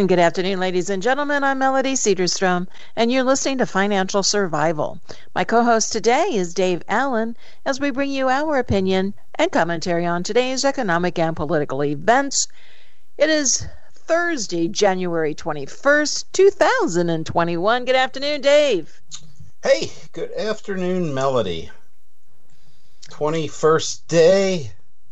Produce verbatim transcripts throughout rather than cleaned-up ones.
And good afternoon, ladies and gentlemen. I'm Melody Cedarstrom, and you're listening to Financial Survival. My co-host today is Dave Allen, as we bring you our opinion and commentary on today's economic and political events. It is Thursday, January twenty-first, two thousand twenty-one. Good afternoon, Dave. Hey, good afternoon, Melody. twenty-first day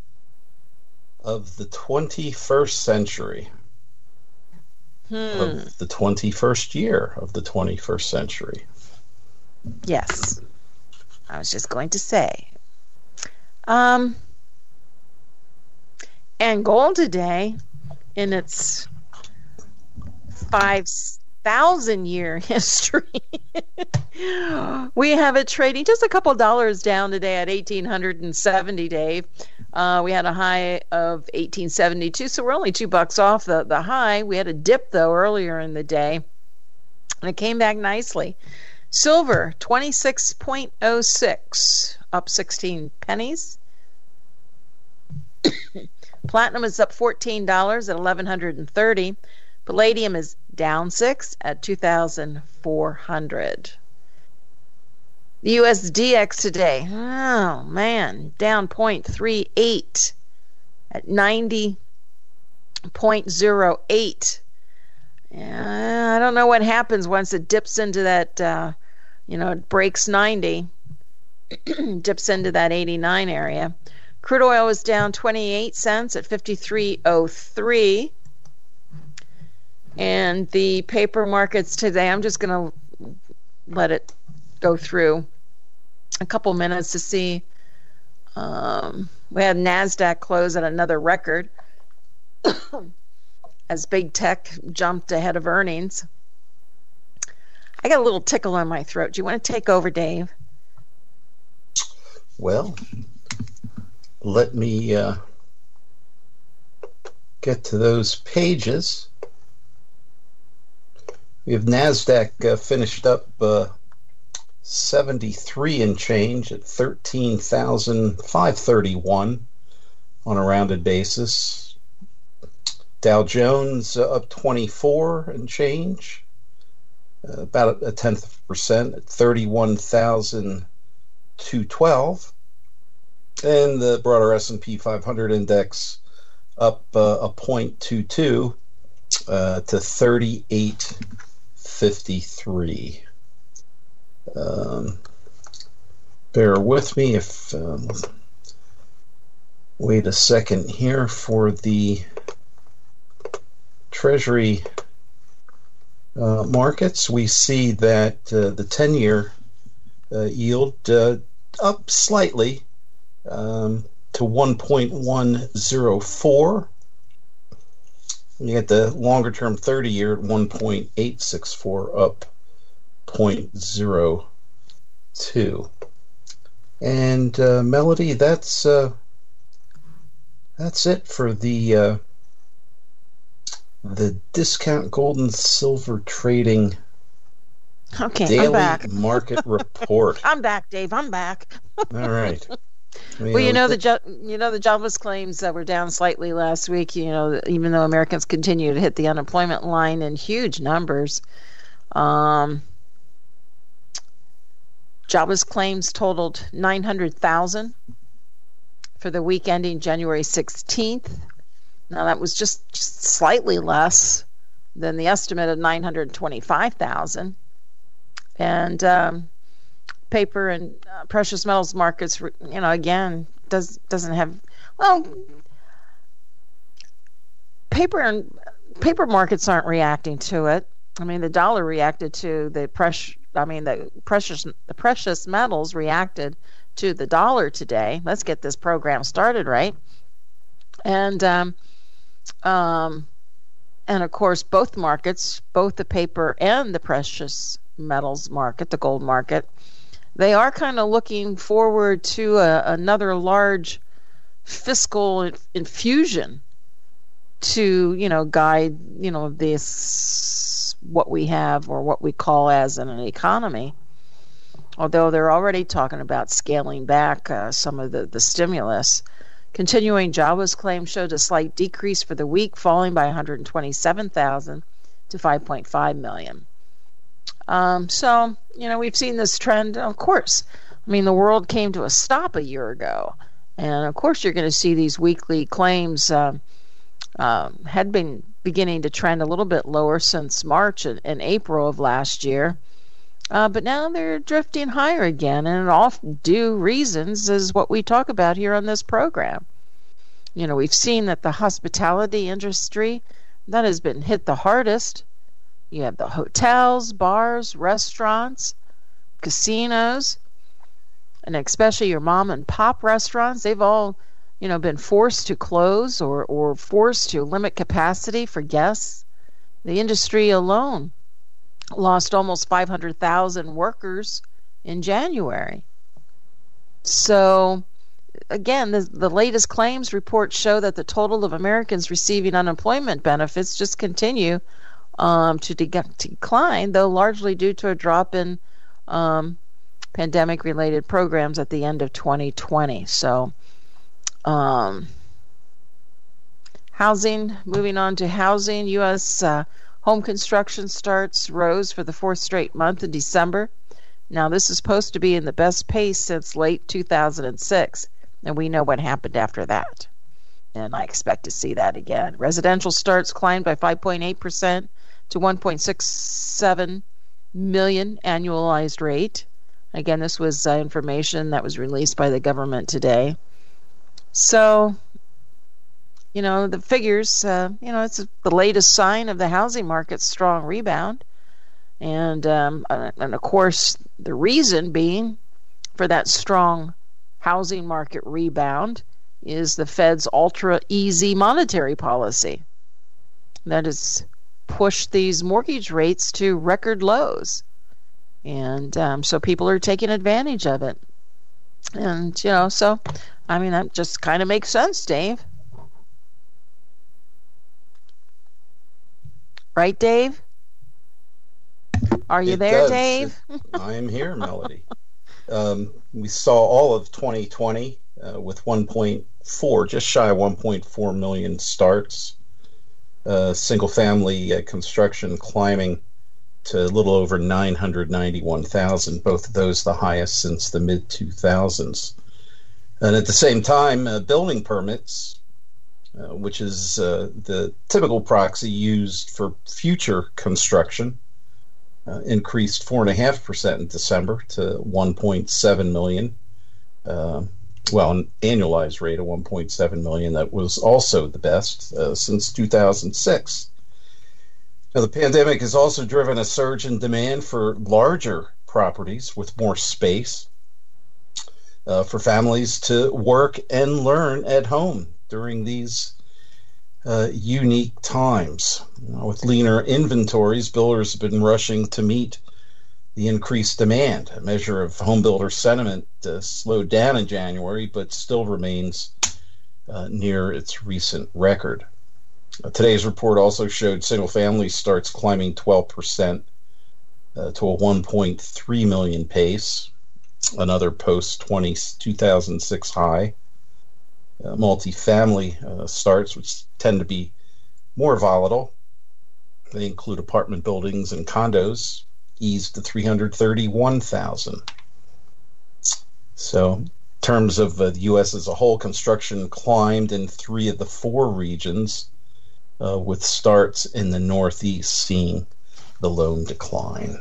of the twenty-first century. Hmm. Of the twenty-first year of the twenty-first century. Yes. I was just going to say. Um, and gold today, in its five thousand year history, we have it trading just a couple dollars down today at eighteen seventy, Dave. Uh, we had a high of eighteen seventy-two, so we're only two bucks off the, the high. We had a dip, though, earlier in the day, and it came back nicely. Silver, twenty-six oh six, up sixteen pennies. Platinum is up fourteen dollars at eleven thirty. Palladium is down six at two thousand four hundred. The U S D X today, oh man, down zero point three eight at ninety point zero eight. Yeah, I don't know what happens once it dips into that, uh, you know, it breaks ninety, dips into that eighty-nine area. Crude oil is down twenty-eight cents at fifty-three oh three. And the paper markets today, I'm just going to let it go through a couple minutes to see. Um, we had NASDAQ close at another record as big tech jumped ahead of earnings. I got a little tickle in my throat. Do you want to take over, Dave? Well, let me uh, get to those pages. We have NASDAQ uh, finished up uh, seventy-three and change at thirteen thousand five hundred thirty-one on a rounded basis. Dow Jones uh, up twenty-four and change, uh, about a tenth of a percent at thirty-one thousand two hundred twelve. And the broader S and P five hundred index up uh, a point two two uh, to thirty-eight fifty-three. Um, bear with me if um, wait a second here for the Treasury uh, markets. We see that uh, the ten-year uh, yield uh, up slightly um, to one point one zero four. You get the longer-term thirty-year at one point eight six four, up zero point zero two. And uh, Melody, that's uh, that's it for the uh, the discount gold and silver trading okay, daily I'm back. market report. I'm back, Dave. I'm back. All right. Well, you know the jo- you know the jobless claims that were down slightly last week. You know, even though Americans continue to hit the unemployment line in huge numbers, um, jobless claims totaled nine hundred thousand for the week ending January sixteenth. Now that was just, just slightly less than the estimate of nine hundred twenty-five thousand, and um, paper and uh, precious metals markets, you know, again, does doesn't have well. Paper and paper markets aren't reacting to it. I mean, the dollar reacted to the precious. I mean, the precious the precious metals reacted to the dollar today. Let's get this program started, right? And um, um, and of course, both markets, both the paper and the precious metals market, the gold market, they are kind of looking forward to a, another large fiscal infusion to, you know, guide, you know, this, what we have or what we call as an economy. Although they're already talking about scaling back uh, some of the, the stimulus. Continuing jobless claims showed a slight decrease for the week, falling by one hundred twenty-seven thousand to five point five million. Um, so, you know, we've seen this trend, of course. I mean, the world came to a stop a year ago. And, of course, you're going to see these weekly claims uh, um, had been beginning to trend a little bit lower since March and, and April of last year. Uh, but now they're drifting higher again. And all due reasons is what we talk about here on this program. You know, we've seen that the hospitality industry, that has been hit the hardest. You have the hotels, bars, restaurants, casinos, and especially your mom and pop restaurants. They've all, you know, been forced to close or, or forced to limit capacity for guests. The industry alone lost almost five hundred thousand workers in January. So, again, the, the latest claims reports show that the total of Americans receiving unemployment benefits just continue um, to, de- to decline, though largely due to a drop in um, pandemic-related programs at the end of twenty twenty. So, um, housing, moving on to housing, U S uh, home construction starts rose for the fourth straight month in December. Now, this is supposed to be in the best pace since late two thousand six, and we know what happened after that. And I expect to see that again. Residential starts climbed by five point eight percent to one point six seven million annualized rate. Again, this was uh, information that was released by the government today. So, you know, the figures, uh, you know, it's the latest sign of the housing market's strong rebound. And, um, and of course, the reason being for that strong housing market rebound is the Fed's ultra-easy monetary policy that has pushed these mortgage rates to record lows. And um, so people are taking advantage of it. And, you know, so, I mean, that just kind of makes sense, Dave. Right, Dave? Are you It there, does. Dave? It, I am here, Melody. Um, we saw all of twenty twenty uh, with one point four, just shy of one point four million starts. Uh, single-family uh, construction climbing to a little over nine hundred ninety-one thousand, both of those the highest since the mid two thousands. And at the same time, uh, building permits, uh, which is uh, the typical proxy used for future construction, uh, increased four point five percent in December to one point seven million. Uh, well, an annualized rate of one point seven million. That was also the best uh, since two thousand six. Now, the pandemic has also driven a surge in demand for larger properties with more space uh, for families to work and learn at home during these uh, unique times. You know, with leaner inventories, builders have been rushing to meet the increased demand. A measure of home builder sentiment uh, slowed down in January, but still remains uh, near its recent record. Uh, today's report also showed single-family starts climbing twelve percent uh, to a one point three million pace, another post-two thousand six high. Uh, multifamily uh, starts, which tend to be more volatile, they include apartment buildings and condos, eased to three hundred thirty-one thousand. So, in terms of uh, the U S as a whole, construction climbed in three of the four regions, Uh, with starts in the Northeast seeing the lone decline.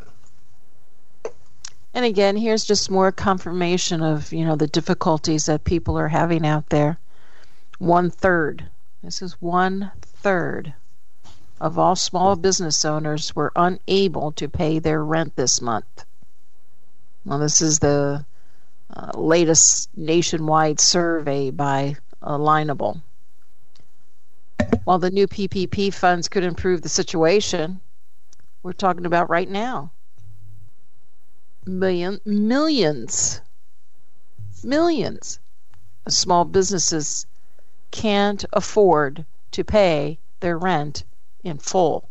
And again, here's just more confirmation of, you know, the difficulties that people are having out there. One third, this is one third of all small business owners were unable to pay their rent this month. Well, this is the uh, latest nationwide survey by Alignable. While the new P P P funds could improve the situation, we're talking about right now. Million, millions, millions of small businesses can't afford to pay their rent in full.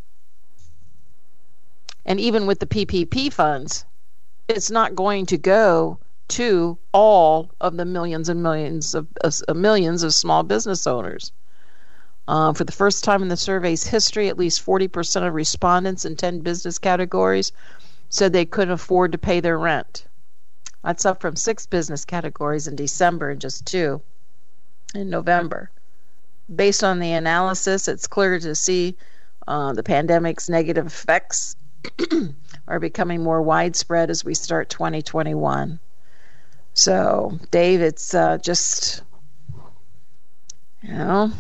And even with the P P P funds, it's not going to go to all of the millions and millions of, of, of millions of small business owners. Uh, for the first time in the survey's history, at least forty percent of respondents in ten business categories said they couldn't afford to pay their rent. That's up from six business categories in December and just two in November. Based on the analysis, it's clear to see uh, the pandemic's negative effects are becoming more widespread as we start twenty twenty-one. So, Dave, it's uh, just, you know,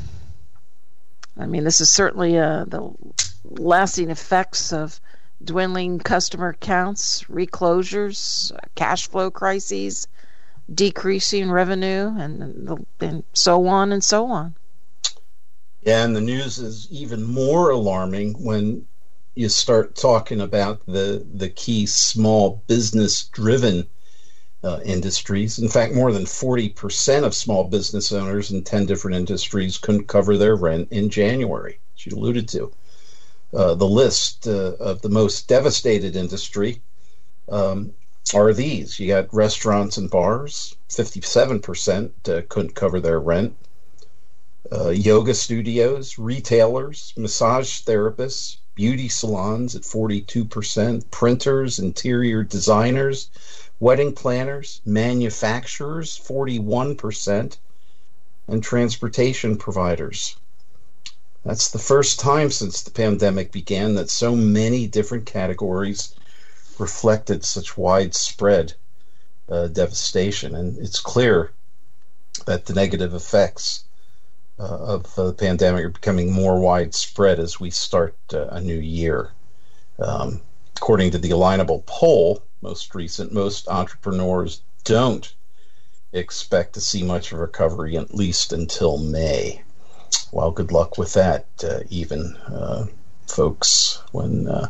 I mean, this is certainly uh, the lasting effects of dwindling customer counts, reclosures, cash flow crises, decreasing revenue, and, and so on and so on. Yeah, and the news is even more alarming when you start talking about the the key small business-driven uh, industries. In fact, more than forty percent of small business owners in ten different industries couldn't cover their rent in January, as you alluded to. Uh, the list uh, of the most devastated industry um, are these. You got restaurants and bars, fifty-seven percent uh, couldn't cover their rent. Uh, yoga studios, retailers, massage therapists, beauty salons at forty-two percent, printers, interior designers, wedding planners, manufacturers, forty-one percent, and transportation providers. That's the first time since the pandemic began that so many different categories reflected such widespread uh, devastation. And it's clear that the negative effects uh, of uh, the pandemic are becoming more widespread as we start uh, a new year. Um, according to the Alignable poll, most recent, most entrepreneurs don't expect to see much of a recovery, at least until May. Well, good luck with that, uh, even, uh, folks. When uh,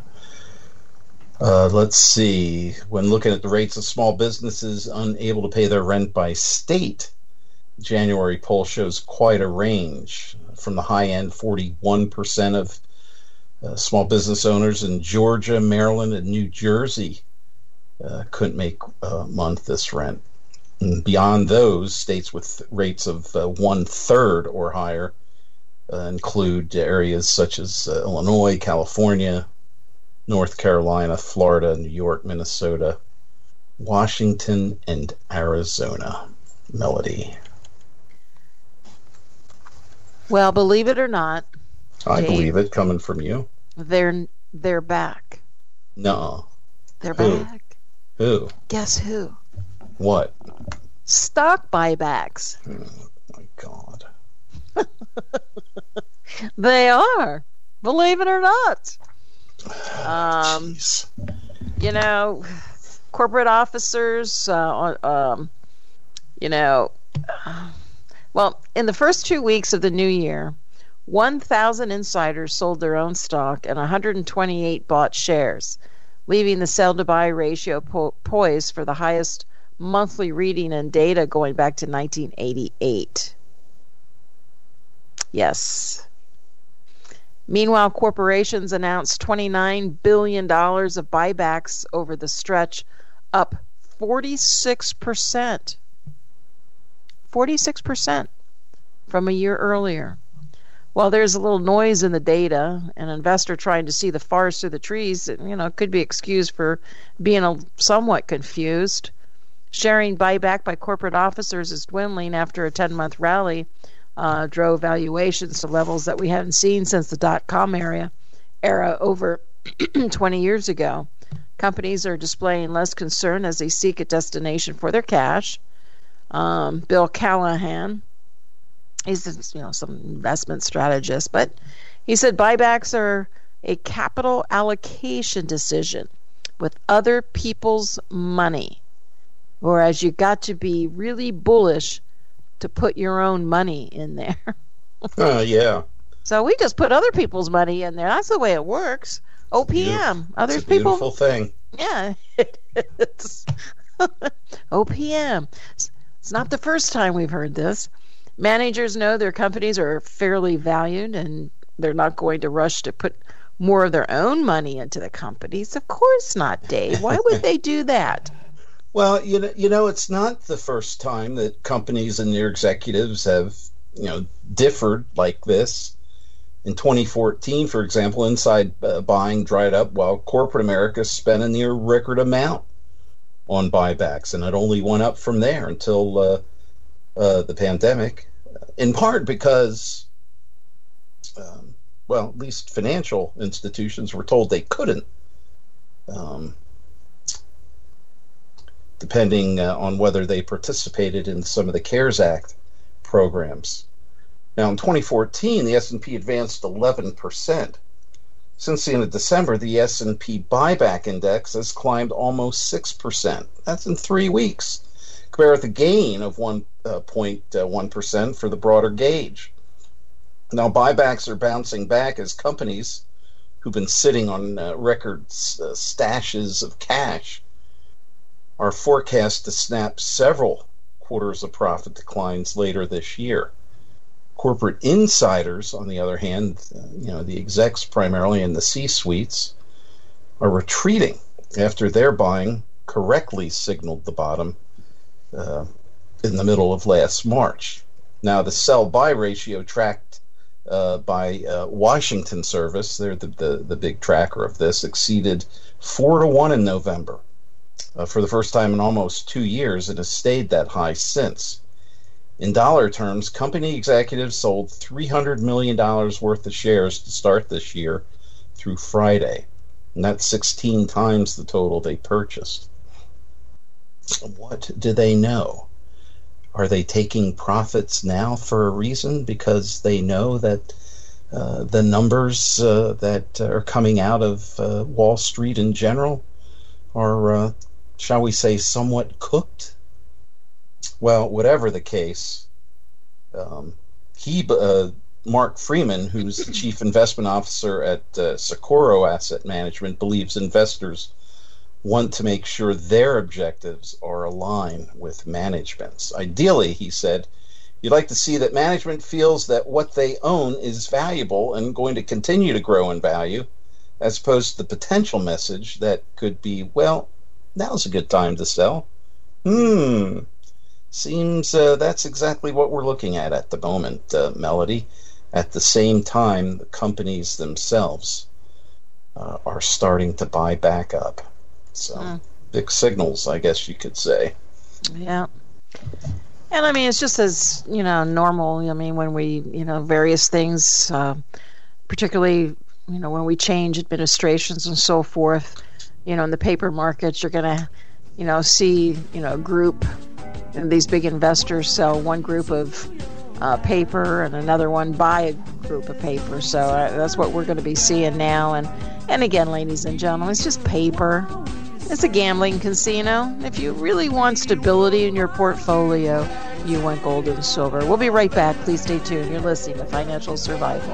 uh, let's see, when looking at the rates of small businesses unable to pay their rent by state, January poll shows quite a range. From the high end, forty-one percent of uh, small business owners in Georgia, Maryland, and New Jersey uh, couldn't make a month this rent. And beyond those, states with rates of uh, one-third or higher Uh, include areas such as uh, Illinois, California, North Carolina, Florida, New York, Minnesota, Washington, and Arizona. Melody. Well, believe it or not, I Dave, believe it, coming from you. They're they're back. No. They're Who? back. Who? Guess who? What? Stock buybacks. Oh, my God. They are, believe it or not. Um, Jeez. you know, corporate officers, uh, um, you know, well, in the first two weeks of the new year, one thousand insiders sold their own stock and one hundred twenty-eight bought shares, leaving the sell-to-buy ratio po- poised for the highest monthly reading in data going back to nineteen eighty-eight. Yes. Meanwhile, corporations announced twenty-nine billion dollars of buybacks over the stretch, up forty-six percent. forty-six percent from a year earlier. While there's a little noise in the data, an investor trying to see the forest through the trees, you know, could be excused for being a, somewhat confused. Sharing buyback by corporate officers is dwindling after a ten-month rally Uh, drove valuations to levels that we haven't seen since the dot-com era, era over twenty years ago. Companies are displaying less concern as they seek a destination for their cash. Um, Bill Callahan, he's you know some investment strategist, but he said buybacks are a capital allocation decision with other people's money, whereas you got to be really bullish to put your own money in there. Oh, uh, yeah. So we just put other people's money in there. That's the way it works. O P M. Other it's a people. Beautiful thing. Yeah. It's O P M. It's not the first time we've heard this. Managers know their companies are fairly valued and they're not going to rush to put more of their own money into the companies. Of course not, Dave. Why would they do that? Well, you know, you know, it's not the first time that companies and their executives have, you know, differed like this. In twenty fourteen, for example, inside uh, buying dried up while corporate America spent a near record amount on buybacks, and it only went up from there until uh, uh, the pandemic, in part because, um, well, at least financial institutions were told they couldn't, um, depending uh, on whether they participated in some of the CARES Act programs. Now, in twenty fourteen, the S and P advanced eleven percent. Since the end of December, the S and P buyback index has climbed almost six percent. That's in three weeks. Compare with a gain of one point one percent for the broader gauge. Now, buybacks are bouncing back as companies who've been sitting on uh, record uh, stashes of cash are forecast to snap several quarters of profit declines later this year. Corporate insiders, on the other hand, uh, you know, the execs primarily in the C-suites, are retreating after their buying correctly signaled the bottom uh, in the middle of last March. Now, the sell-buy ratio tracked uh, by uh, Washington Service, they're the, the, the big tracker of this, exceeded four to one in November uh, for the first time in almost two years, and has stayed that high since. In dollar terms, company executives sold three hundred million dollars worth of shares to start this year through Friday, and that's sixteen times the total they purchased. What do they know? Are they taking profits now for a reason? Because they know that uh, the numbers uh, that are coming out of uh, Wall Street in general are, uh, shall we say, somewhat cooked? Well, whatever the case, um, he, uh, Mark Freeman, who's the chief investment officer at uh, Socorro Asset Management, believes investors want to make sure their objectives are aligned with management's. Ideally, he said, you'd like to see that management feels that what they own is valuable and going to continue to grow in value, as opposed to the potential message that could be, well, now's a good time to sell. Hmm. Seems uh, that's exactly what we're looking at at the moment, uh, Melody. At the same time, the companies themselves uh, are starting to buy back up. So, mm. big signals, I guess you could say. Yeah. And I mean, it's just as, you know, normal. I mean, when we, you know, various things, uh, particularly, you know, when we change administrations and so forth, you know, in the paper markets, you're going to, you know, see, you know, a group, and these big investors sell one group of uh, paper and another one buy a group of paper. So uh, that's what we're going to be seeing now. And, and again, ladies and gentlemen, it's just paper. It's a gambling casino. If you really want stability in your portfolio, you want gold and silver. We'll be right back. Please stay tuned. You're listening to Financial Survival.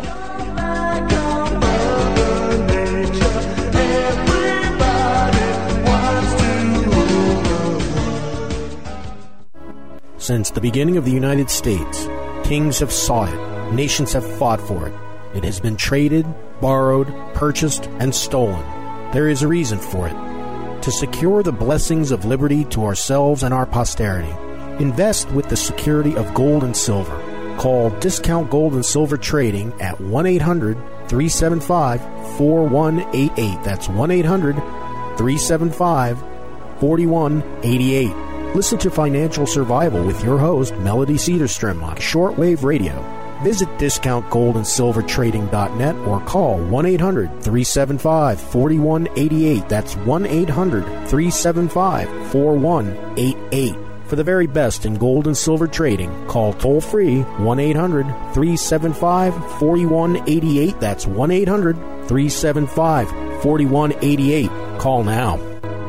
Since the beginning of the United States, kings have sought it, nations have fought for it. It has been traded, borrowed, purchased, and stolen. There is a reason for it. To secure the blessings of liberty to ourselves and our posterity, invest with the security of gold and silver. Call Discount Gold and Silver Trading at one eight hundred, three seven five, four one eight eight. That's one eight hundred, three seven five, four one eight eight. Listen to Financial Survival with your host, Melody Cedarstrom, on shortwave radio. Visit discount gold and silver trading dot net or call one eight hundred, three seven five, four one eight eight. That's one eight hundred, three seven five, four one eight eight. For the very best in gold and silver trading, call toll-free one eight hundred, three seven five, four one eight eight. That's one eight hundred, three seven five, four one eight eight. Call now.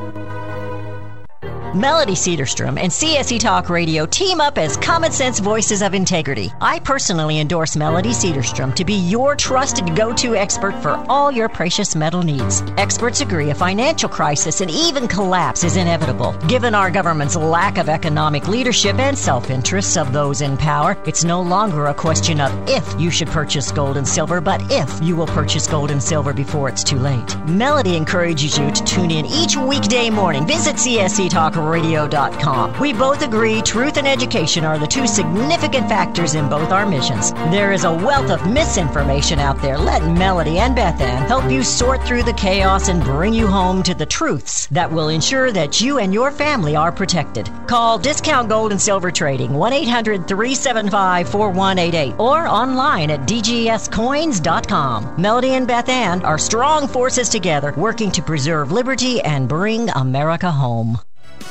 Melody Cedarstrom and C S E Talk Radio team up as common sense voices of integrity. I personally endorse Melody Cedarstrom to be your trusted go-to expert for all your precious metal needs. Experts agree a financial crisis and even collapse is inevitable. Given our government's lack of economic leadership and self-interests of those in power, it's no longer a question of if you should purchase gold and silver, but if you will purchase gold and silver before it's too late. Melody encourages you to tune in each weekday morning. Visit C S E Talk radio dot com. We both agree truth and education are the two significant factors in both our missions. There is a wealth of misinformation out there. Let Melody and Beth Ann help you sort through the chaos and bring you home to the truths that will ensure that you and your family are protected. Call Discount Gold and Silver Trading, one eight hundred three seven five four one eight eight, or online at d g s coins dot com. Melody and Beth Ann are strong forces together, working to preserve liberty and bring America home.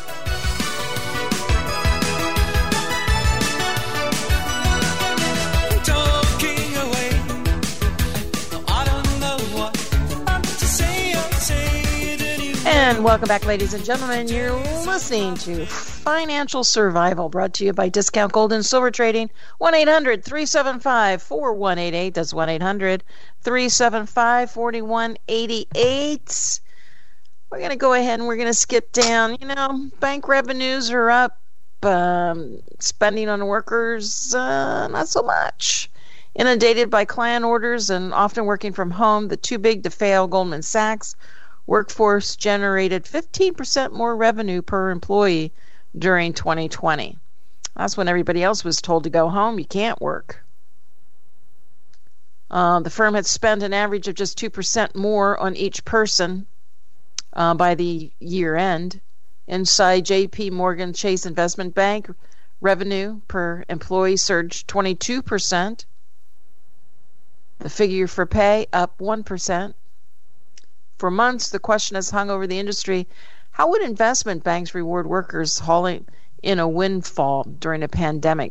And welcome back, ladies and gentlemen. You're listening to Financial Survival, brought to you by Discount Gold and Silver Trading. one eight hundred three seven five four one eight eight. That's one eight hundred three seven five four one eight eight. We're going to go ahead and we're going to skip down. You know, bank revenues are up. Um, spending on workers, uh, not so much. Inundated by client orders and often working from home, the too big to fail Goldman Sachs workforce generated fifteen percent more revenue per employee during twenty twenty. That's when everybody else was told to go home. You can't work. Uh, the firm had spent an average of just two percent more on each person uh, by the year end. Inside J P Morgan Chase Investment Bank, revenue per employee surged twenty-two percent. The figure for pay up one percent. For months, the question has hung over the industry: how would investment banks reward workers hauling in a windfall during a pandemic?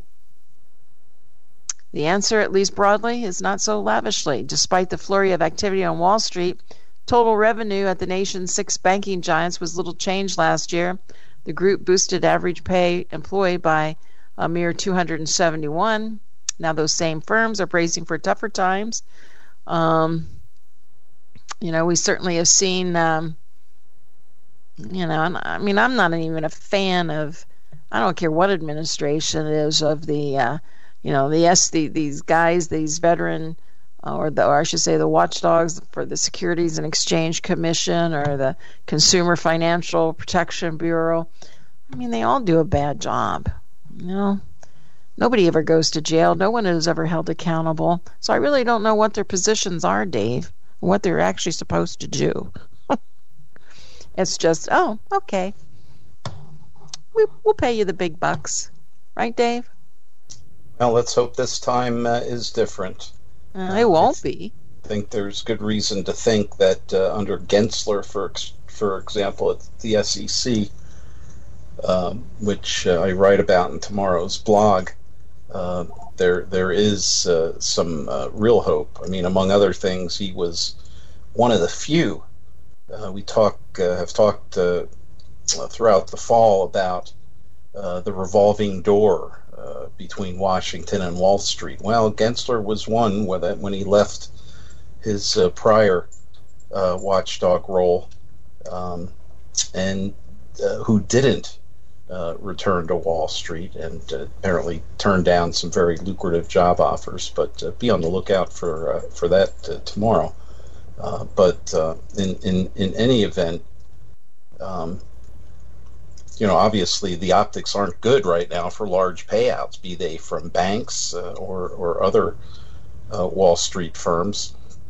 The answer, at least broadly, is not so lavishly. Despite the flurry of activity on Wall Street, total revenue at the nation's six banking giants was little changed last year. The group boosted average pay employee by a mere two hundred seventy-one. Now those same firms are bracing for tougher times. Um, you know, we certainly have seen, um, you know, and I mean, I'm not even a fan of, I don't care what administration it is, of the, uh, you know, the S, the, these guys, these veteran, uh, or, the, or I should say the watchdogs for the Securities and Exchange Commission or the Consumer Financial Protection Bureau. I mean, they all do a bad job, you know. Nobody ever goes to jail. No one is ever held accountable. So I really don't know what their positions are, Dave, what they're actually supposed to do. It's just, oh, okay. We, we'll pay you the big bucks. Right, Dave? Well, let's hope this time uh, is different. Uh, it won't be. I think there's good reason to think that uh, under Gensler, for for example, at the S E C, um, which uh, I write about in tomorrow's blog, uh, there there is uh, some uh, real hope. I mean, among other things, he was one of the few. Uh, we talk uh, have talked uh, throughout the fall about uh, the revolving door uh, between Washington and Wall Street. Well, Gensler was one with it when he left his uh, prior uh, watchdog role, um, and uh, who didn't uh, return to Wall Street, and uh, apparently turned down some very lucrative job offers. But uh, be on the lookout for uh, for that uh, tomorrow. Uh, but uh, in, in in any event, um, you know, obviously the optics aren't good right now for large payouts, be they from banks uh, or or other uh, Wall Street firms.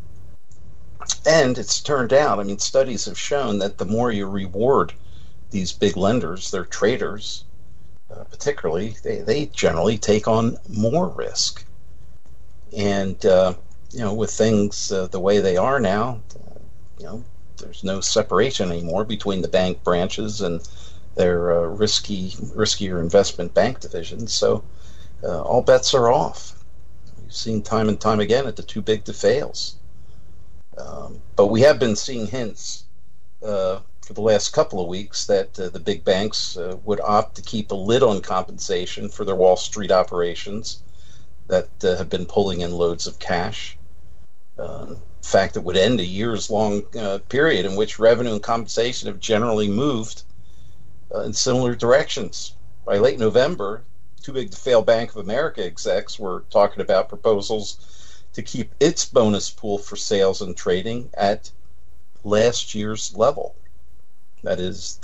And it's turned out, I mean, studies have shown that the more you reward these big lenders, their traders, uh, particularly, they, they generally take on more risk. And, uh, you know, with things uh, the way they are now, uh, you know, there's no separation anymore between the bank branches and their uh, risky, riskier investment bank divisions. So uh, all bets are off. We've seen time and time again at the too big to fails. Um, but we have been seeing hints uh, for the last couple of weeks that uh, the big banks uh, would opt to keep a lid on compensation for their Wall Street operations that uh, have been pulling in loads of cash. Uh, in fact, it would end a years-long uh, period in which revenue and compensation have generally moved uh, in similar directions. By late November, too big to fail Bank of America execs were talking about proposals to keep its bonus pool for sales and trading at last year's level. That is, the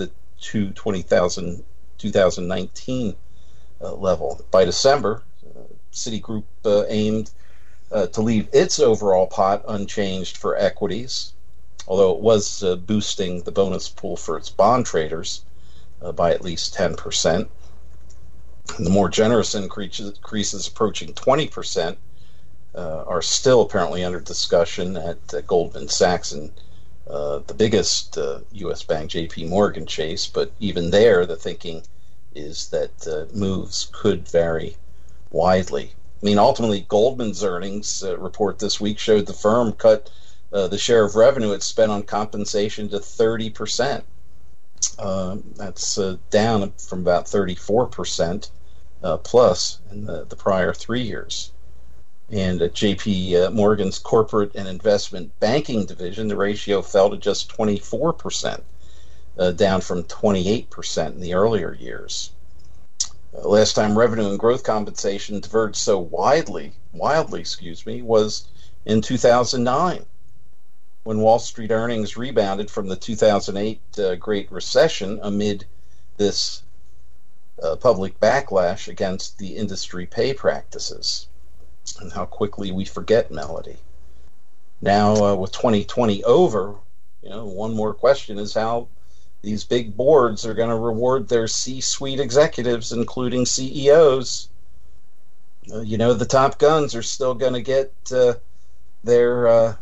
to twenty thousand, two thousand nineteen uh, level. By December, uh, Citigroup uh, aimed uh, to leave its overall pot unchanged for equities, although it was uh, boosting the bonus pool for its bond traders uh, by at least ten percent. And the more generous increases, increases approaching twenty percent uh, are still apparently under discussion at uh, Goldman Sachs and uh, the biggest uh, U S bank, J P Morgan Chase. But even there, the thinking is that uh, moves could vary widely. I mean, ultimately, Goldman's earnings uh, report this week showed the firm cut uh, the share of revenue it spent on compensation to thirty percent. Uh, that's uh, down from about thirty-four percent uh, plus in the, the prior three years. And at J P uh, Morgan's corporate and investment banking division, the ratio fell to just twenty-four percent, uh, down from twenty-eight percent in the earlier years. Uh, last time revenue and growth compensation diverged so widely, wildly, excuse me, was in two thousand nine. When Wall Street earnings rebounded from the two thousand eight uh, Great Recession amid this uh, public backlash against the industry pay practices. And how quickly we forget, Melody. Now, uh, with twenty twenty over, you know, one more question is how these big boards are going to reward their C-suite executives, including C E Os. Uh, you know, the top guns are still going to get uh, their uh,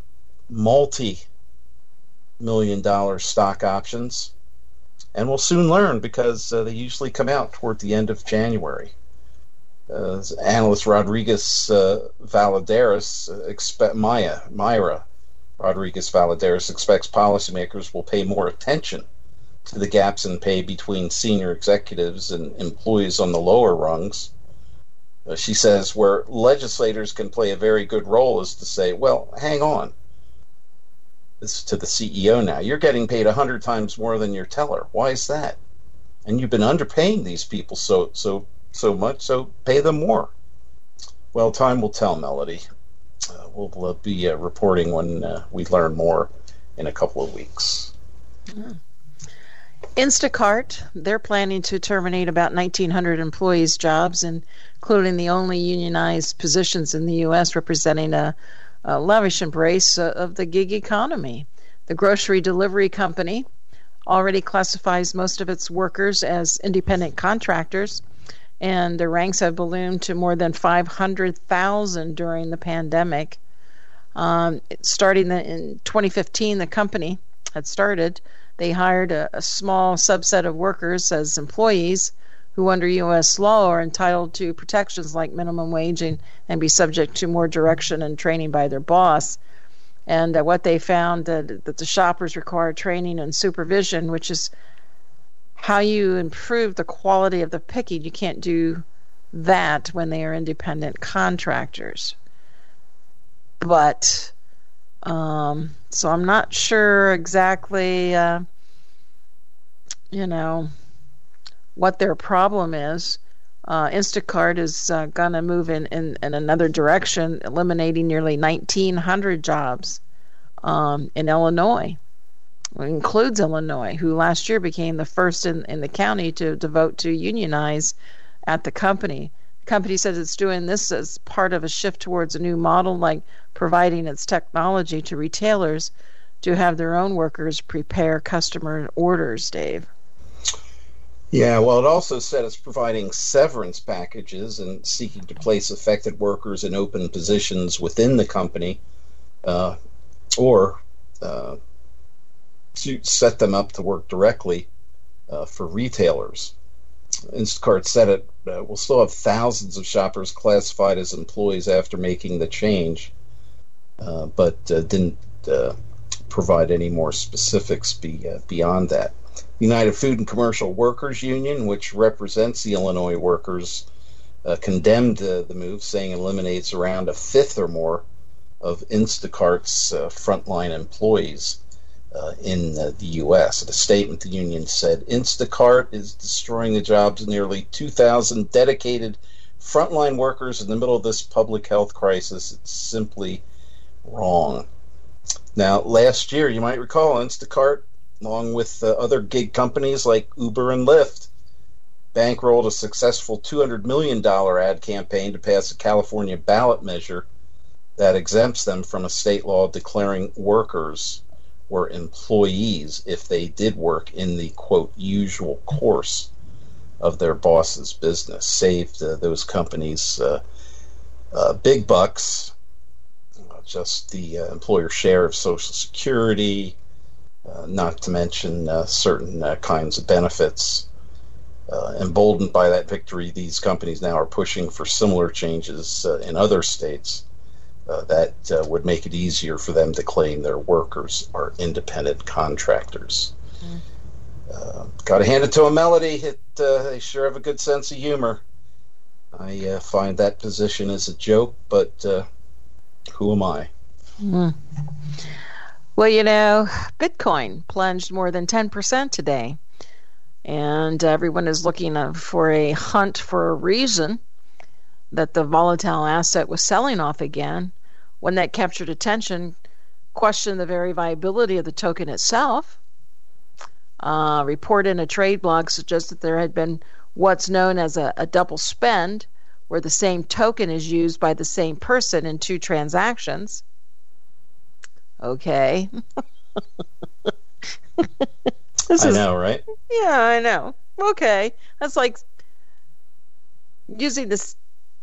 multi-million dollar stock options, and we'll soon learn because uh, they usually come out toward the end of January. Uh, analyst Rodriguez uh, Valadares uh, expect Maya Myra Rodriguez Valadares expects policymakers will pay more attention to the gaps in pay between senior executives and employees on the lower rungs. Uh, she says where legislators can play a very good role is to say, well, hang on. This is to the C E O now. You're getting paid a hundred times more than your teller. Why is that? And you've been underpaying these people so so so much, so pay them more. Well, time will tell, Melody. Uh, we'll uh, be uh, reporting when uh, we learn more in a couple of weeks. Mm. Instacart, they're planning to terminate about nineteen hundred employees' jobs, including the only unionized positions in the U S, representing a, a lavish embrace uh, of the gig economy. The grocery delivery company already classifies most of its workers as independent contractors, and their ranks have ballooned to more than five hundred thousand during the pandemic. Um, starting in twenty fifteen, the company had started. They hired a, a small subset of workers as employees who under U S law are entitled to protections like minimum wage and, and be subject to more direction and training by their boss. And uh, what they found uh, that the shoppers require training and supervision, which is how you improve the quality of the picking. You can't do that when they are independent contractors. But Um, so I'm not sure exactly, uh, you know, what their problem is. Uh, Instacart is uh, going to move in, in, in another direction, eliminating nearly nineteen hundred jobs um, in Illinois. It includes Illinois, who last year became the first in, in the county to, to vote to unionize at the company. The company says it's doing this as part of a shift towards a new model, like providing its technology to retailers to have their own workers prepare customer orders, Dave. Yeah, well, it also said it's providing severance packages and seeking to place affected workers in open positions within the company uh, or uh, to set them up to work directly uh, for retailers. Instacart said it uh, will still have thousands of shoppers classified as employees after making the change, uh, but uh, didn't uh, provide any more specifics be, uh, beyond that. United Food and Commercial Workers Union, which represents the Illinois workers, uh, condemned uh, the move, saying it eliminates around a fifth or more of Instacart's uh, frontline employees uh, in uh, the U S. In a statement, the union said, Instacart is destroying the jobs of nearly two thousand dedicated frontline workers in the middle of this public health crisis. It's simply wrong. Now, last year, you might recall, Instacart along with uh, other gig companies like Uber and Lyft, bankrolled a successful two hundred million dollars ad campaign to pass a California ballot measure that exempts them from a state law declaring workers were employees if they did work in the, quote, usual course of their boss's business. Saved uh, those companies uh, uh, big bucks, uh, just the uh, employer share of Social Security, uh, not to mention uh, certain uh, kinds of benefits. Uh, emboldened by that victory, these companies now are pushing for similar changes uh, in other states uh, that uh, would make it easier for them to claim their workers are independent contractors. Mm. Uh, Got to hand it to a Melody. It, uh, they sure have a good sense of humor. I uh, find that position as a joke, but uh, who am I? Mm. Well, you know, Bitcoin plunged more than ten percent today. And everyone is looking for a hunt for a reason that the volatile asset was selling off again. When that captured attention, questioned the very viability of the token itself. Uh, report in a trade blog suggests that there had been what's known as a, a double spend, where the same token is used by the same person in two transactions. Okay. This I is, know, right? Yeah, I know. Okay. That's like using this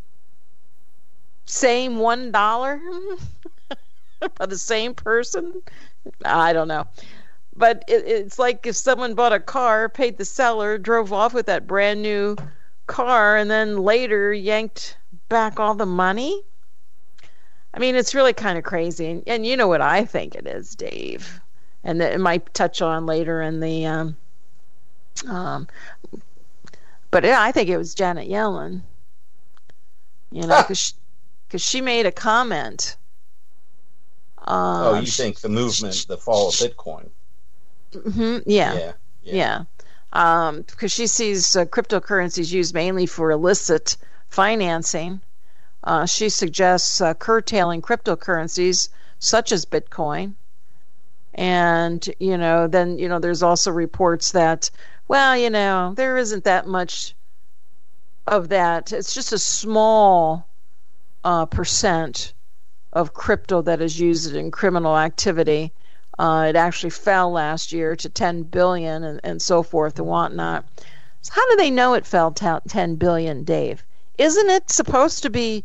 same one dollar by the same person. I don't know. But it, it's like if someone bought a car, paid the seller, drove off with that brand new car, and then later yanked back all the money. I mean, it's really kind of crazy. And, and you know what I think it is, Dave. And that it might touch on later in the, um, um, but yeah, I think it was Janet Yellen, you know, because she, cause she made a comment. Uh, oh, you she, think the movement, she, the fall of Bitcoin? Mm-hmm, yeah, yeah, yeah. yeah. Um, because she sees uh, cryptocurrencies used mainly for illicit financing. Uh, she suggests uh, curtailing cryptocurrencies such as Bitcoin. And, you know, then, you know, there's also reports that, well, you know, there isn't that much of that. It's just a small uh, percent of crypto that is used in criminal activity. Uh, it actually fell last year to ten billion and, and so forth and whatnot. So how do they know it fell to ten billion, Dave? Isn't it supposed to be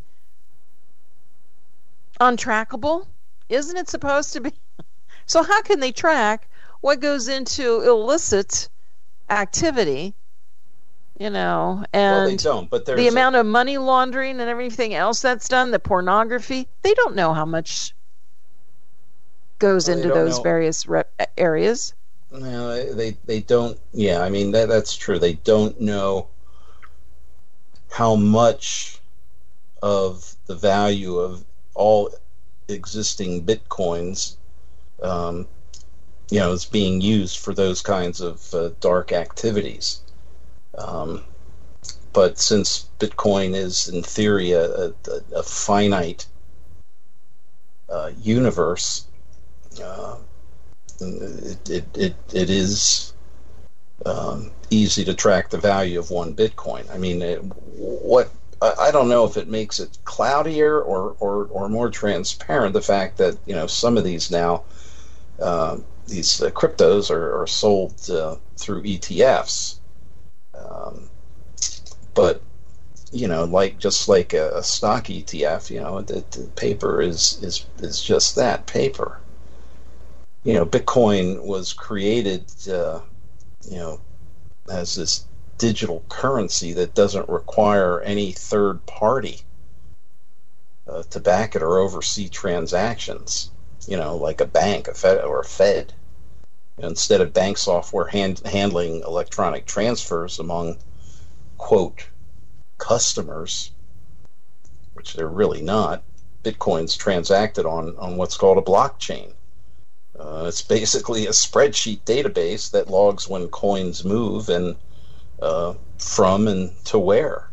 untrackable? Isn't it supposed to be? So how can they track what goes into illicit activity, you know, and well, they don't, but the a... amount of money laundering and everything else that's done, the pornography, they don't know how much goes well, into those know. various re- areas. No, they, they don't, yeah, I mean, that that's true. They don't know how much of the value of all existing Bitcoins Um, you know, it's being used for those kinds of uh, dark activities. Um, but since Bitcoin is, in theory, a, a, a finite uh, universe, uh, it, it, it, it is um, easy to track the value of one Bitcoin. I mean, it, what I don't know if it makes it cloudier or, or, or more transparent, the fact that, you know, some of these now Uh, these uh, cryptos are, are sold uh, through E T Fs, um, but you know, like just like a, a stock E T F, you know, the, the paper is is is just that, paper. You know, Bitcoin was created, uh, you know, as this digital currency that doesn't require any third party uh, to back it or oversee transactions. You know, like a bank, a Fed, or a Fed. You know, instead of bank software hand, handling electronic transfers among, quote, customers, which they're really not, Bitcoin's transacted on, on what's called a blockchain. Uh, it's basically a spreadsheet database that logs when coins move and uh, from and to where.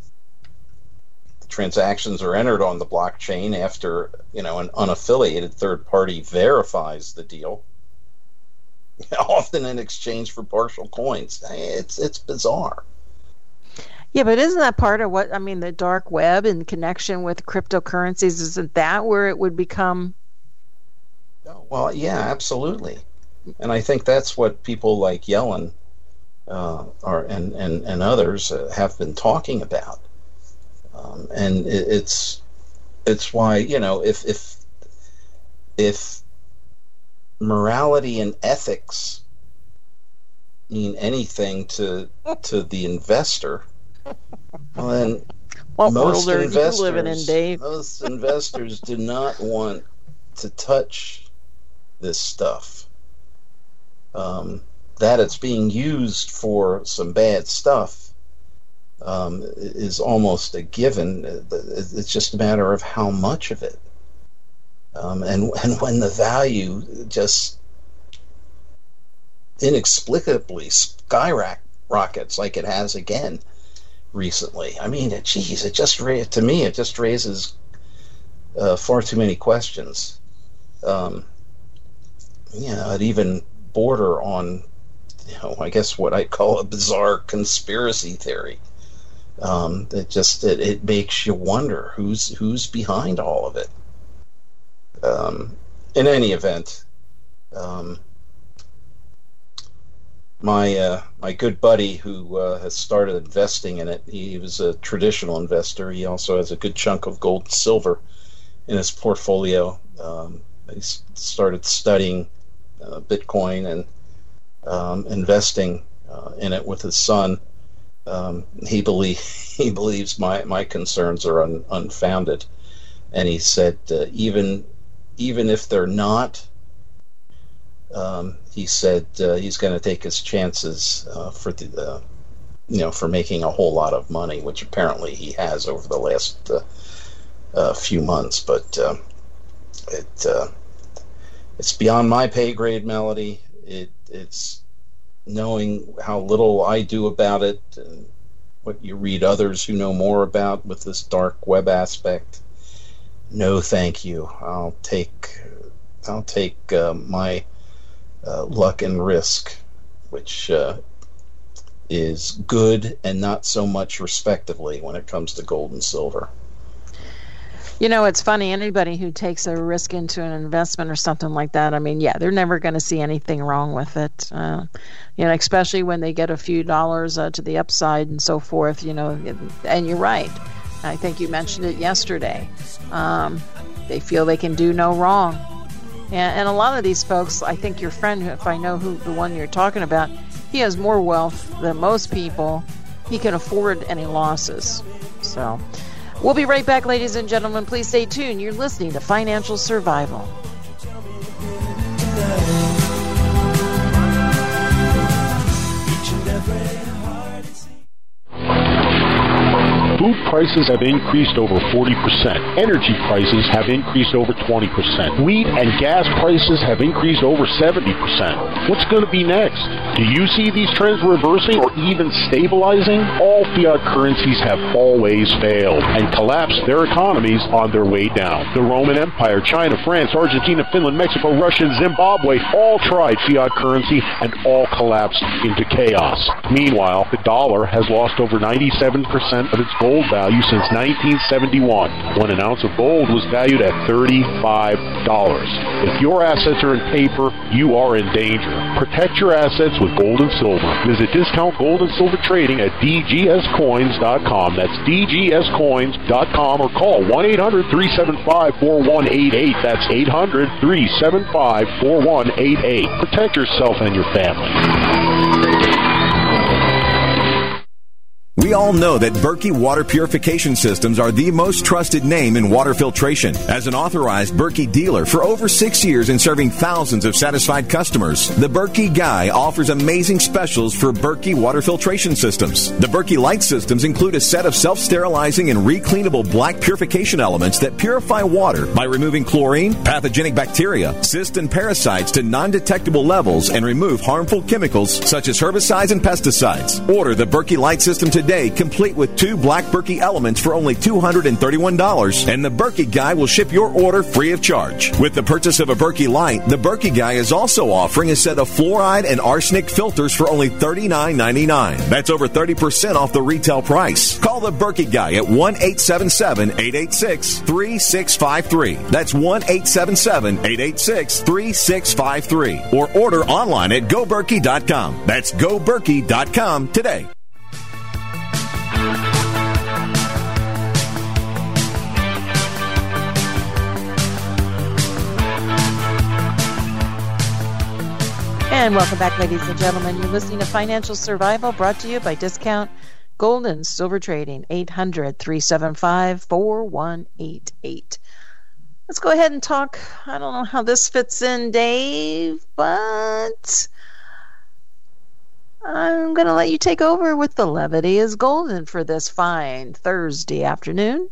Transactions are entered on the blockchain after, you know, an unaffiliated third party verifies the deal. often in exchange for partial coins. It's it's bizarre. Yeah, but isn't that part of what, I mean, the dark web in connection with cryptocurrencies, isn't that where it would become? Well, yeah, absolutely. And I think that's what people like Yellen uh, are and, and, and others uh, have been talking about. Um, and it, it's it's why, you know, if if if morality and ethics mean anything to to the investor, well, then what most world are investors, you living in, Dave? most investors do not want to touch this stuff. Um, that it's being used for some bad stuff um, is almost a given. It's just a matter of how much of it. Um, and, and when the value just inexplicably skyrockets like it has again recently. I mean, geez, it just to me it just raises uh, far too many questions. Um, you know, it even border on, you know, I guess what I call a bizarre conspiracy theory. Um, it just it, it makes you wonder who's who's behind all of it. Um, in any event, um, my uh, my good buddy who uh, has started investing in it, he was a traditional investor. He also has a good chunk of gold and silver in his portfolio. Um, he started studying uh, Bitcoin and um, investing uh, in it with his son. Um, he believe he believes my, my concerns are un, unfounded, and he said uh, even even if they're not, um, he said uh, he's going to take his chances uh, for the uh, you know for making a whole lot of money, which apparently he has over the last uh, uh, few months. But uh, it uh, it's beyond my pay grade, Melody. It it's knowing how little I do about it and what you read others who know more about with this dark web aspect. No, thank you. I'll take I'll take uh, my uh, luck and risk, which uh, is good and not so much respectively when it comes to gold and silver. You know, it's funny, anybody who takes a risk into an investment or something like that, I mean, yeah, they're never going to see anything wrong with it. Uh, you know, especially when they get a few dollars uh, to the upside and so forth, you know, and you're right. I think you mentioned it yesterday. Um, they feel they can do no wrong. And, and a lot of these folks, I think your friend, if I know who the one you're talking about, he has more wealth than most people. He can afford any losses. So we'll be right back, ladies and gentlemen. Please stay tuned. You're listening to Financial Survival. Food prices have increased over forty percent. Energy prices have increased over twenty percent. Wheat and gas prices have increased over seventy percent. What's going to be next? Do you see these trends reversing or even stabilizing? All fiat currencies have always failed and collapsed their economies on their way down. The Roman Empire, China, France, Argentina, Finland, Mexico, Russia, and Zimbabwe all tried fiat currency and all collapsed into chaos. Meanwhile, the dollar has lost over ninety-seven percent of its gold value since nineteen seventy-one, when an ounce of gold was valued at thirty-five dollars. If your assets are in paper, you are in danger. Protect your assets with gold and silver. Visit Discount Gold and Silver Trading at d g s coins dot com. That's d g s coins dot com, or call one eight hundred, three seven five, four one eight eight. That's eight hundred, three seven five, four one eight eight. Protect yourself and your family. We all know that Berkey Water Purification Systems are the most trusted name in water filtration. As an authorized Berkey dealer for over six years and serving thousands of satisfied customers, the Berkey Guy offers amazing specials for Berkey Water Filtration Systems. The Berkey Light Systems include a set of self-sterilizing and recleanable black purification elements that purify water by removing chlorine, pathogenic bacteria, cysts, and parasites to non-detectable levels and remove harmful chemicals such as herbicides and pesticides. Order the Berkey Light System today today, complete with two Black Berkey Elements for only two hundred thirty-one dollars, and the Berkey Guy will ship your order free of charge. With the purchase of a Berkey Light, the Berkey Guy is also offering a set of fluoride and arsenic filters for only thirty-nine ninety-nine. That's over thirty percent off the retail price. Call the Berkey Guy at one eight seven seven, eight eight six, three six five three. That's one eight seven seven, eight eight six, three six five three. Or order online at go berkey dot com. That's go berkey dot com today. And welcome back, ladies and gentlemen. You're listening to Financial Survival, brought to you by Discount Gold and Silver Trading, eight hundred, three seven five, four one eight eight. Let's go ahead and talk. I don't know how this fits in, Dave, but I'm going to let you take over with the levity is golden for this fine Thursday afternoon.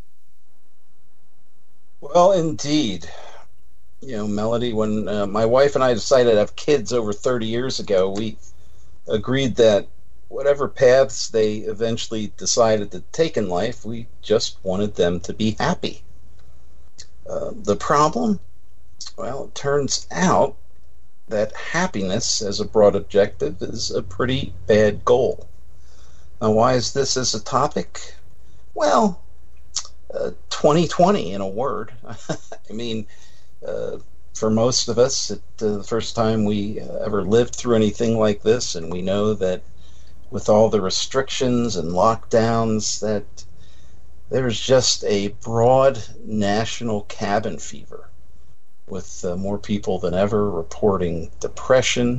Well, indeed. You know, Melody, when uh, my wife and I decided to have kids over thirty years ago, we agreed that whatever paths they eventually decided to take in life, we just wanted them to be happy. Uh, the problem? Well, it turns out that happiness as a broad objective is a pretty bad goal. Now, why is this as a topic? Well, uh, twenty twenty in a word. I mean, Uh, for most of us, it's uh, the first time we uh, ever lived through anything like this, and we know that with all the restrictions and lockdowns, that there's just a broad national cabin fever, with uh, more people than ever reporting depression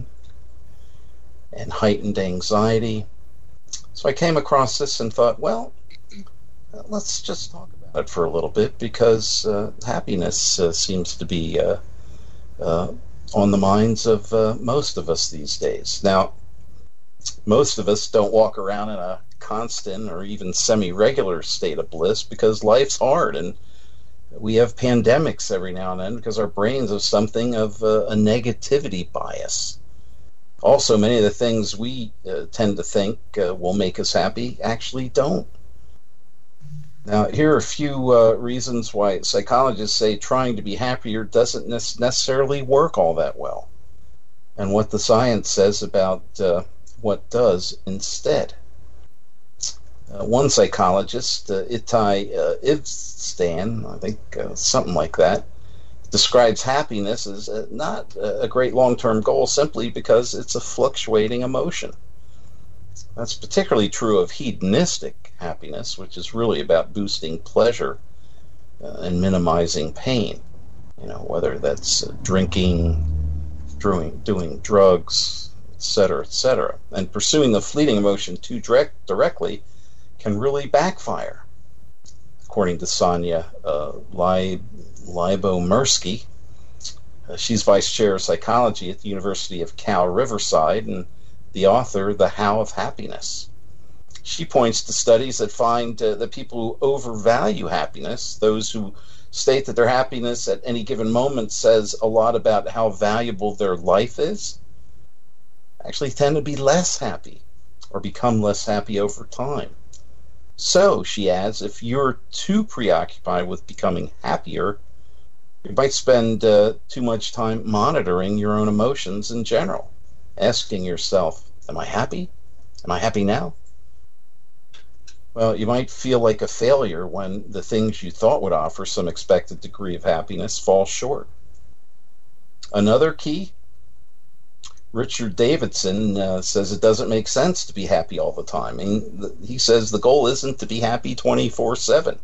and heightened anxiety. So I came across this and thought, well, let's just talk about it for a little bit, because uh, happiness uh, seems to be uh, uh, on the minds of uh, most of us these days. Now, most of us don't walk around in a constant or even semi-regular state of bliss, because life's hard, and we have pandemics every now and then because our brains have something of uh, a negativity bias. Also, many of the things we uh, tend to think uh, will make us happy actually don't. Now, here are a few uh, reasons why psychologists say trying to be happier doesn't necessarily work all that well, and what the science says about uh, what does instead. Uh, one psychologist, uh, Itai uh, Ivstan, I think uh, something like that, describes happiness as uh, not a great long-term goal simply because it's a fluctuating emotion. That's particularly true of hedonistic happiness, which is really about boosting pleasure uh, and minimizing pain. You know, whether that's uh, drinking, doing, doing drugs, et cetera, et cetera. And pursuing the fleeting emotion too direct, directly can really backfire. According to Sonia uh, Lyubomirsky, uh, she's vice chair of psychology at the University of Cal Riverside and the author of The How of Happiness. She points to studies that find uh, that people who overvalue happiness, those who state that their happiness at any given moment says a lot about how valuable their life is, actually tend to be less happy or become less happy over time. So, she adds, if you're too preoccupied with becoming happier, you might spend uh, too much time monitoring your own emotions in general, asking yourself, am I happy? Am I happy now? Well, you might feel like a failure when the things you thought would offer some expected degree of happiness fall short. Another key, Richard Davidson uh, says it doesn't make sense to be happy all the time. I mean, the, he says the goal isn't to be happy twenty-four seven.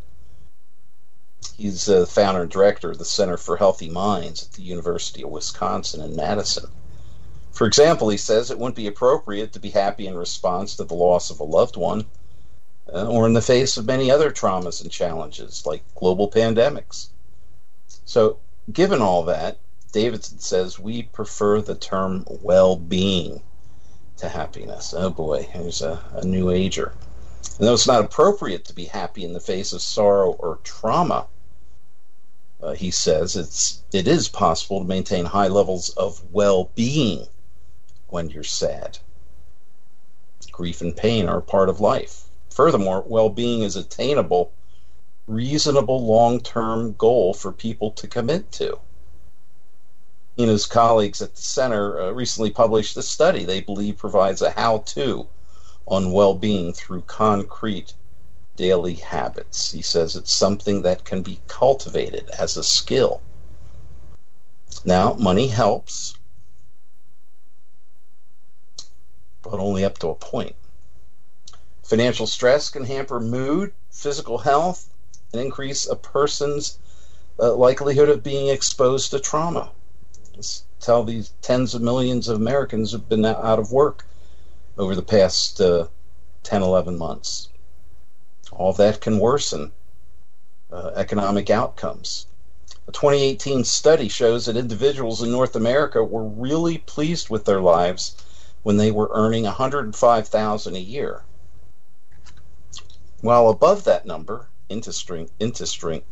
He's the founder and director of the Center for Healthy Minds at the University of Wisconsin in Madison. For example, he says it wouldn't be appropriate to be happy in response to the loss of a loved one, uh, or in the face of many other traumas and challenges like global pandemics. So, given all that, Davidson says we prefer the term well-being to happiness. Oh boy, here's a, a new ager. And though it's not appropriate to be happy in the face of sorrow or trauma, uh, he says it's it is possible to maintain high levels of well-being when you're sad. Grief and pain are a part of life. Furthermore, well-being is attainable, reasonable long-term goal for people to commit to. He and his colleagues at the center uh, recently published a study they believe provides a how-to on well-being through concrete daily habits. He says it's something that can be cultivated as a skill. Now, money helps, but only up to a point. Financial stress can hamper mood, physical health, and increase a person's uh, likelihood of being exposed to trauma. Let's tell these tens of millions of Americans have been out of work over the past uh, ten, eleven months. All of that can worsen uh, economic outcomes. A twenty eighteen study shows that individuals in North America were really pleased with their lives when they were earning one hundred five thousand dollars a year. While above that number, interestingly,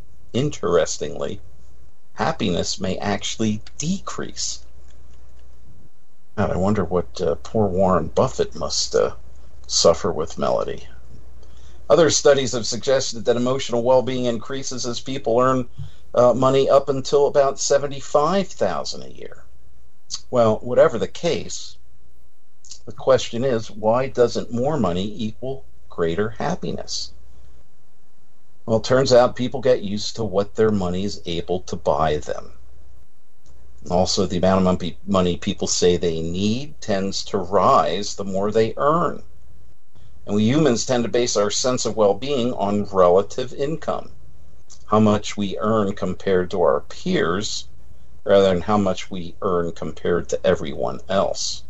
happiness may actually decrease. God, I wonder what uh, poor Warren Buffett must uh, suffer with Melody. Other studies have suggested that emotional well-being increases as people earn uh, money up until about seventy-five thousand dollars a year. Well, whatever the case, the question is, why doesn't more money equal greater happiness? Well, it turns out people get used to what their money is able to buy them. Also, the amount of money people say they need tends to rise the more they earn. And we humans tend to base our sense of well-being on relative income, how much we earn compared to our peers, rather than how much we earn compared to everyone else.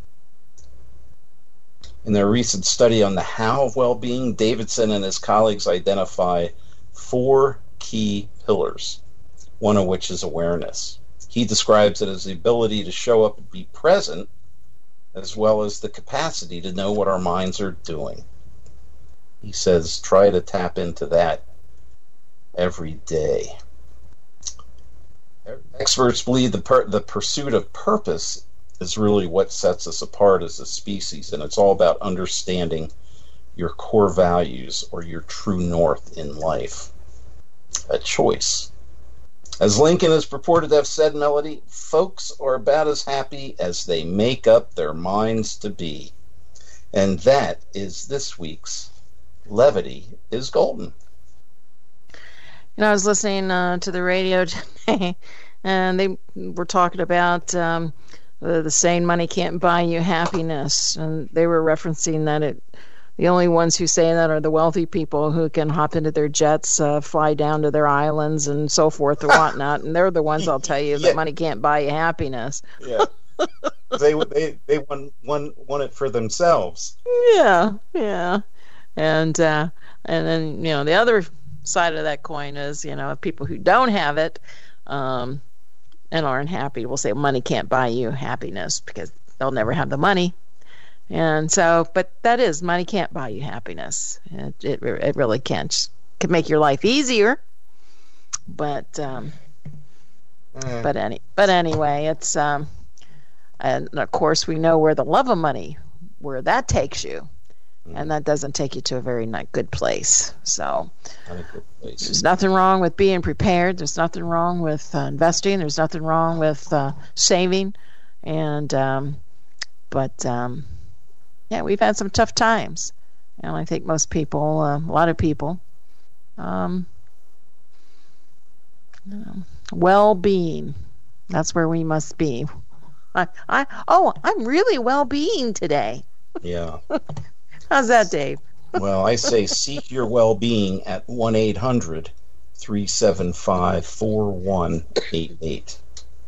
In their recent study on the how of well-being, Davidson and his colleagues identify four key pillars, one of which is awareness. He describes it as the ability to show up and be present, as well as the capacity to know what our minds are doing. He says, try to tap into that every day. Experts believe the, per- the pursuit of purpose is really what sets us apart as a species, and it's all about understanding your core values or your true north in life. A choice. As Lincoln is purported to have said, Melody, folks are about as happy as they make up their minds to be. And that is this week's Levity is Golden. You know, I was listening uh, to the radio today, and they were talking about um, the, the saying, money can't buy you happiness. And they were referencing that it the only ones who say that are the wealthy people who can hop into their jets, uh, fly down to their islands and so forth and whatnot. And they're the ones, I'll tell you, yeah. that money can't buy you happiness. Yeah. they they they won, won, won it for themselves. Yeah, yeah. And, uh, and then, you know, the other side of that coin is, you know, people who don't have it um, and aren't happy will say money can't buy you happiness because they'll never have the money. And so, but that is, money can't buy you happiness. It it, it really can't. It can make your life easier, but um, mm. but any but anyway, it's um, and of course we know where the love of money, where that takes you, mm. and that doesn't take you to a very not good place. So Not a good place. There's nothing wrong with being prepared. There's nothing wrong with uh, investing. There's nothing wrong with uh, saving, and um, but. Um, Yeah, we've had some tough times, and I think most people, uh, a lot of people, um, you know, well-being. That's where we must be. I, I, oh, I'm really well-being today. Yeah. How's that, Dave? Well, I say seek your well-being at one eight hundred three seven five four one eight eight.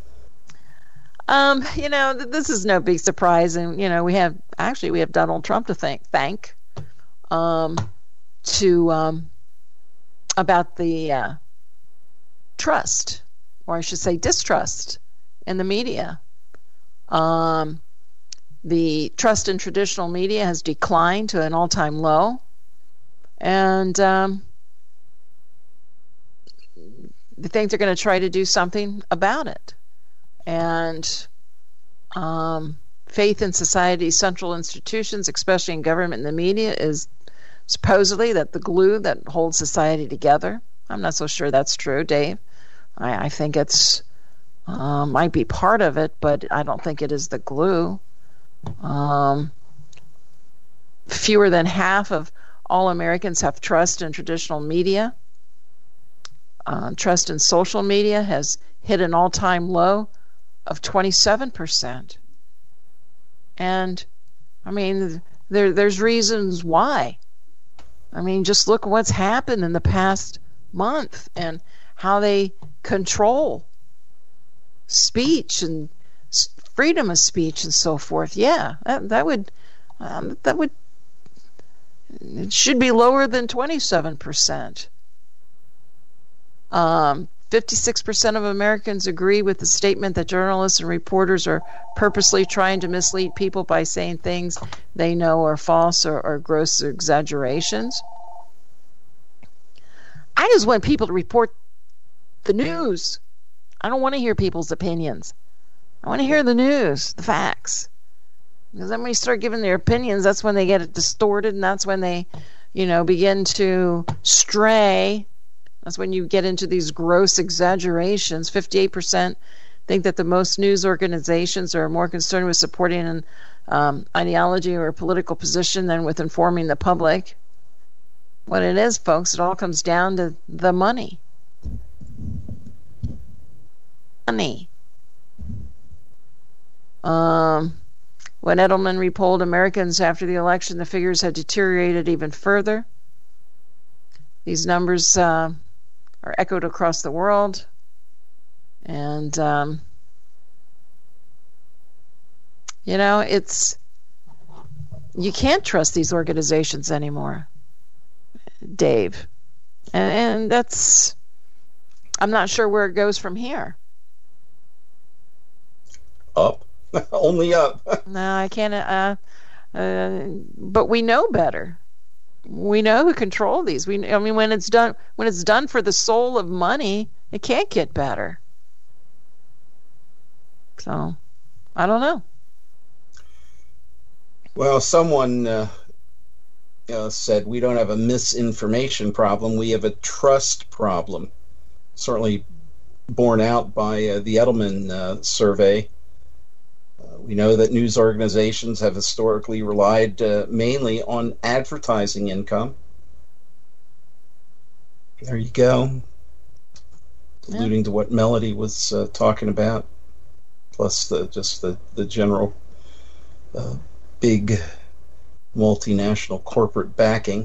Um, you know, this is no big surprise, and you know, we have actually we have Donald Trump to thank, thank, um, to um, about the uh, trust, or I should say distrust, in the media. Um, the trust in traditional media has declined to an all-time low, and um, they think they're going to try to do something about it. And um, faith in society's central institutions, especially in government and the media, is supposedly that the glue that holds society together. I'm not so sure that's true, Dave. I, I think it's uh, might be part of it, but I don't think it is the glue. Um, fewer than half of all Americans have trust in traditional media. Uh, trust in social media has hit an all-time low of twenty-seven percent. And, I mean, there there's reasons why. I mean, just look what's happened in the past month and how they control speech and freedom of speech and so forth. Yeah, that, that would um, that would it should be lower than twenty-seven percent. Um, fifty-six percent of Americans agree with the statement that journalists and reporters are purposely trying to mislead people by saying things they know are false or, or gross exaggerations. I just want people to report the news. I don't want to hear people's opinions. I want to hear the news, the facts. Because then when you start giving their opinions, that's when they get it distorted, and that's when they, you know, begin to stray. That's when you get into these gross exaggerations. fifty-eight percent think that the most news organizations are more concerned with supporting an um, ideology or a political position than with informing the public. What it is, folks, it all comes down to the money. Money. Um, when Edelman repolled Americans after the election, the figures had deteriorated even further. These numbers uh, are echoed across the world. And, um, you know, it's, you can't trust these organizations anymore, Dave. And, and that's, I'm not sure where it goes from here. Up. Only up. No, I can't. Uh, uh, but we know better. We know who control these. We, I mean, when it's done, when it's done for the soul of money, it can't get better. So, I don't know. Well, someone uh, uh, said we don't have a misinformation problem. We have a trust problem. Certainly borne out by uh, the Edelman uh, survey. Uh, we know that news organizations have historically relied uh, mainly on advertising income. There you go. Yeah. Alluding to what Melody was uh, talking about, plus the just the, the general uh, big multinational corporate backing.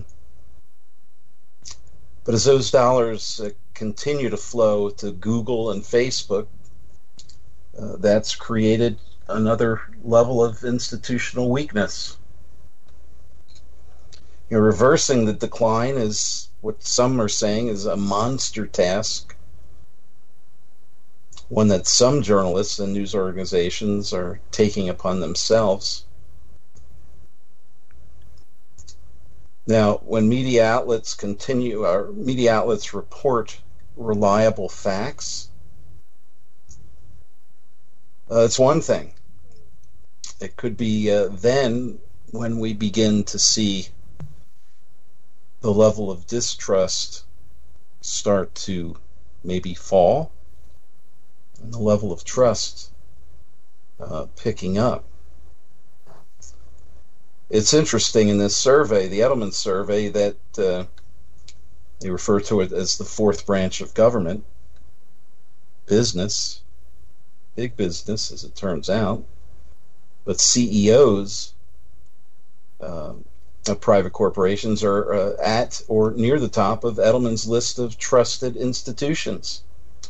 But as those dollars uh, continue to flow to Google and Facebook, uh, that's created another level of institutional weakness. You know, reversing the decline is what some are saying is a monster task, one that some journalists and news organizations are taking upon themselves. Now, when media outlets continue, our media outlets report reliable facts, uh, it's one thing. It could be uh, then when we begin to see the level of distrust start to maybe fall and the level of trust uh, picking up. It's interesting in this survey, the Edelman survey, that uh, they refer to it as the fourth branch of government, business, big business as it turns out, but C E Os uh, of private corporations are uh, at or near the top of Edelman's list of trusted institutions.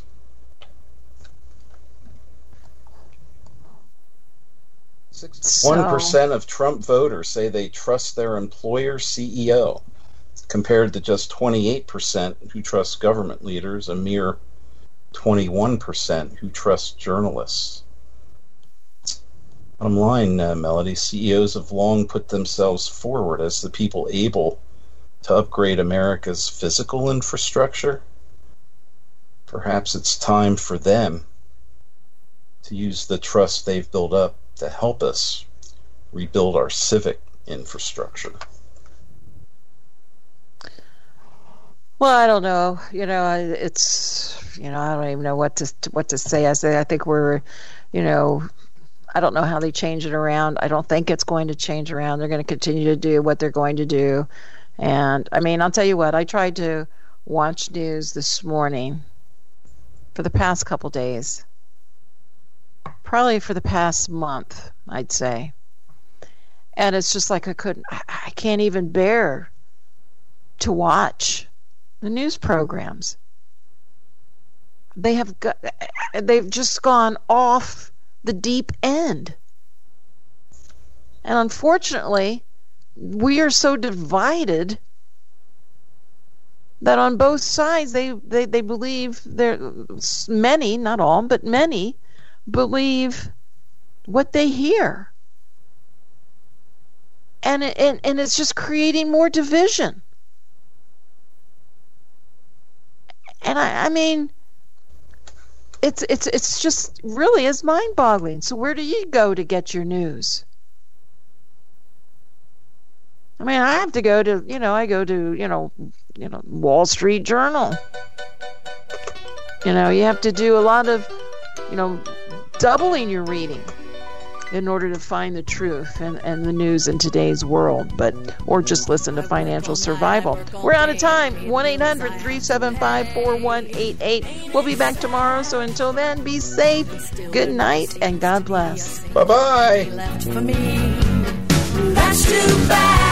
sixty-one percent of Trump voters say they trust their employer C E O, compared to just twenty-eight percent who trust government leaders, a mere twenty-one percent who trust journalists. Bottom line, uh, Melody, C E Os have long put themselves forward as the people able to upgrade America's physical infrastructure. Perhaps it's time for them to use the trust they've built up to help us rebuild our civic infrastructure. Well, I don't know. You know, it's, you know, I don't even know what to what to say. I say I think we're, you know, I don't know how they change it around. I don't think it's going to change around. They're going to continue to do what they're going to do. And I mean, I'll tell you what, I tried to watch news this morning for the past couple days. Probably for the past month, I'd say. And it's just like I couldn't, I can't even bear to watch the news programs. They have got, they've just gone off the deep end. And unfortunately, we are so divided that on both sides they, they, they believe, there many, not all, but many believe what they hear. And, it, and and it's just creating more division. And I, I mean, it's it's it's just really is mind-boggling. So where do you go to get your news? I mean, I have to go to, you know, I go to, you know, you know, Wall Street Journal. You know, you have to do a lot of, you know, doubling your reading in order to find the truth and, and the news in today's world, but or just listen to Financial Survival. We're out of time. one eight hundred three seven five four one eight eight. We'll be back tomorrow, so until then, be safe, good night, and God bless. Bye-bye. That's too bad.